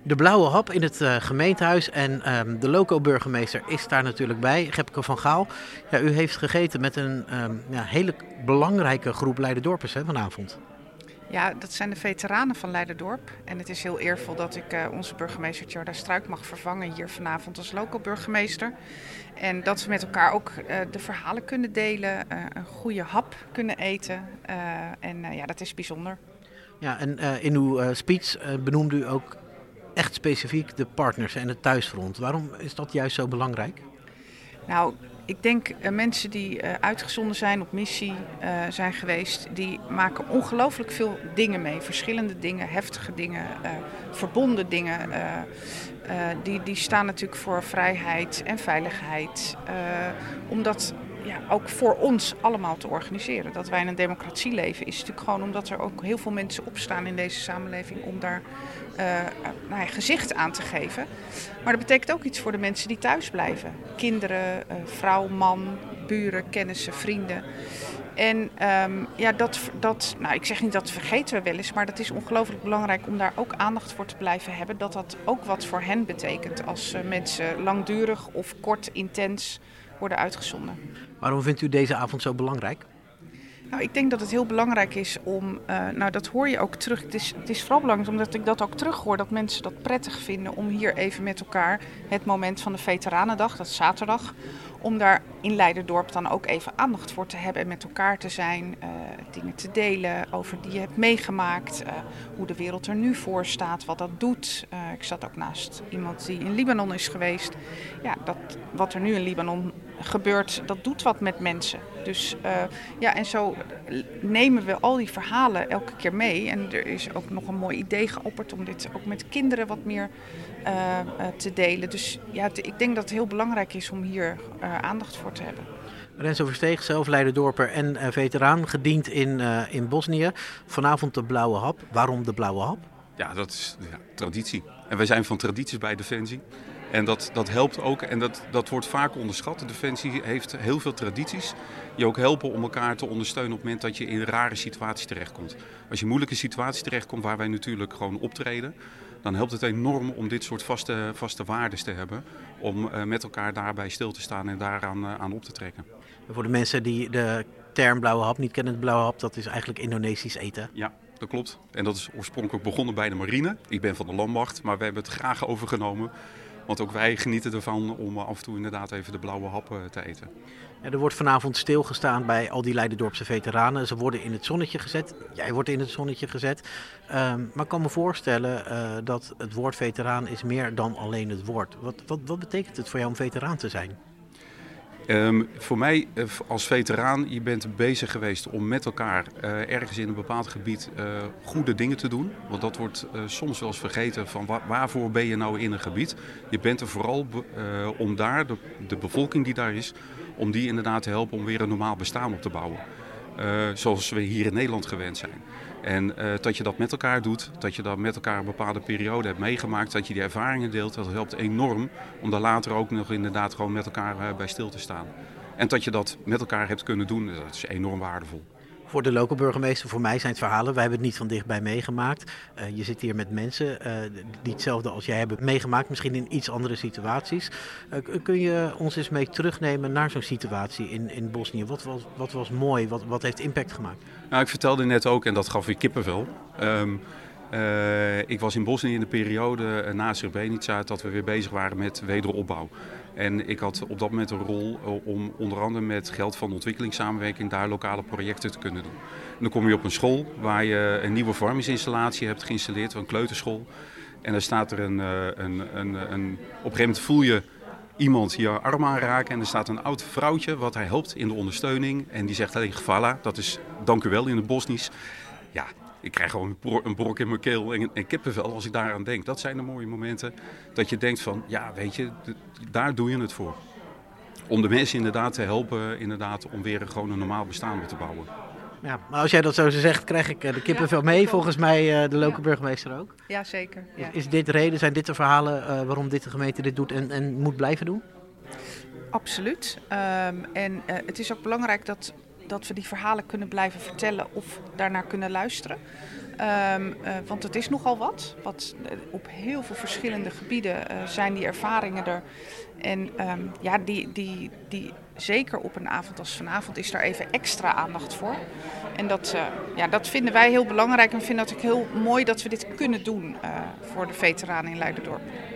De blauwe hap in het gemeentehuis en de loco-burgemeester is daar natuurlijk bij, Gepke van Gaal. Ja, u heeft gegeten met een hele belangrijke groep Leiderdorpers vanavond. Ja, dat zijn de veteranen van Leiderdorp. En het is heel eervol dat ik onze burgemeester Tjarda Struik mag vervangen hier vanavond als loco-burgemeester. En dat we met elkaar ook de verhalen kunnen delen, een goede hap kunnen eten. Dat is bijzonder. Ja, en in uw speech benoemde u ook echt specifiek de partners en het thuisfront. Waarom is dat juist zo belangrijk? Nou, ik denk mensen die uitgezonden zijn, op missie zijn geweest, die maken ongelooflijk veel dingen mee. Verschillende dingen, heftige dingen, verbonden dingen. Die staan natuurlijk voor vrijheid en veiligheid. Omdat ook voor ons allemaal te organiseren. Dat wij in een democratie leven is natuurlijk gewoon omdat er ook heel veel mensen opstaan in deze samenleving om daar gezicht aan te geven. Maar dat betekent ook iets voor de mensen die thuis blijven. Kinderen, vrouw, man, buren, kennissen, vrienden. En ik zeg niet dat vergeten we wel eens, maar dat is ongelooflijk belangrijk om daar ook aandacht voor te blijven hebben. Dat ook wat voor hen betekent als mensen langdurig of kort intens worden uitgezonden. Waarom vindt u deze avond zo belangrijk? Nou, ik denk dat het heel belangrijk is om, dat hoor je ook terug. Het is vooral belangrijk omdat ik dat ook terughoor, dat mensen dat prettig vinden om hier even met elkaar het moment van de Veteranendag, dat is zaterdag, om daar in Leiderdorp dan ook even aandacht voor te hebben en met elkaar te zijn, dingen te delen over die je hebt meegemaakt, hoe de wereld er nu voor staat, wat dat doet. Ik zat ook naast iemand die in Libanon is geweest. Ja, wat er nu in Libanon gebeurt, dat doet wat met mensen. Dus en zo nemen we al die verhalen elke keer mee. En er is ook nog een mooi idee geopperd om dit ook met kinderen wat meer te delen. Dus ja, ik denk dat het heel belangrijk is om hier aandacht voor te hebben. Renzo Versteeg, zelf Leiderdorper en veteraan, gediend in Bosnië. Vanavond de blauwe hap. Waarom de blauwe hap? Ja, dat is traditie. En wij zijn van tradities bij Defensie. En dat helpt ook en dat wordt vaak onderschat. De Defensie heeft heel veel tradities die ook helpen om elkaar te ondersteunen op het moment dat je in rare situaties terechtkomt. Als je in moeilijke situaties terechtkomt waar wij natuurlijk gewoon optreden, dan helpt het enorm om dit soort vaste waardes te hebben. Om met elkaar daarbij stil te staan en daaraan aan op te trekken. Voor de mensen die de term blauwe hap niet kennen, de blauwe hap, dat is eigenlijk Indonesisch eten. Ja, dat klopt. En dat is oorspronkelijk begonnen bij de marine. Ik ben van de landmacht, maar we hebben het graag overgenomen. Want ook wij genieten ervan om af en toe inderdaad even de blauwe hap te eten. Ja, er wordt vanavond stilgestaan bij al die Leiderdorpse veteranen. Ze worden in het zonnetje gezet. Jij wordt in het zonnetje gezet. Maar ik kan me voorstellen dat het woord veteraan is meer dan alleen het woord. Wat betekent het voor jou om veteraan te zijn? Voor mij als veteraan, je bent bezig geweest om met elkaar ergens in een bepaald gebied goede dingen te doen. Want dat wordt soms wel eens vergeten van waarvoor ben je nou in een gebied. Je bent er vooral om daar, de bevolking die daar is, om die inderdaad te helpen om weer een normaal bestaan op te bouwen. Zoals we hier in Nederland gewend zijn. En dat je dat met elkaar doet, dat je dat met elkaar een bepaalde periode hebt meegemaakt, dat je die ervaringen deelt, dat helpt enorm om daar later ook nog inderdaad gewoon met elkaar bij stil te staan. En dat je dat met elkaar hebt kunnen doen, dat is enorm waardevol. Voor de loco-burgemeester, voor mij zijn het verhalen. Wij hebben het niet van dichtbij meegemaakt. Je zit hier met mensen die hetzelfde als jij hebben meegemaakt, misschien in iets andere situaties. Kun je ons eens mee terugnemen naar zo'n situatie in Bosnië? Wat was mooi? Wat heeft impact gemaakt? Nou, ik vertelde net ook, en dat gaf weer kippenvel. Ik was in Bosnië in de periode na Srebrenica dat we weer bezig waren met wederopbouw. En ik had op dat moment een rol om onder andere met geld van ontwikkelingssamenwerking daar lokale projecten te kunnen doen. En dan kom je op een school waar je een nieuwe verwarmingsinstallatie hebt geïnstalleerd, een kleuterschool. En daar staat er op een gegeven moment voel je iemand je arm aanraken en er staat een oud vrouwtje wat hij helpt in de ondersteuning. En die zegt, hey, gevala, dat is dank u wel in het Bosnisch. Ja, ik krijg gewoon een brok in mijn keel en kippenvel als ik daaraan denk. Dat zijn de mooie momenten dat je denkt van, ja weet je, daar doe je het voor. Om de mensen inderdaad te helpen om weer gewoon een normaal bestaan op te bouwen. Ja, maar als jij dat zo zegt, krijg ik de kippenvel mee. Volgens mij de loco-burgemeester ook. Ja, zeker. Ja. Is dit reden, zijn dit de verhalen waarom de gemeente dit doet en moet blijven doen? Absoluut. Het is ook belangrijk dat we die verhalen kunnen blijven vertellen of daarnaar kunnen luisteren. Want het is nogal wat. Op heel veel verschillende gebieden zijn die ervaringen er. En die zeker op een avond als vanavond is daar even extra aandacht voor. En dat vinden wij heel belangrijk en vinden dat ook heel mooi dat we dit kunnen doen voor de veteranen in Leiderdorp.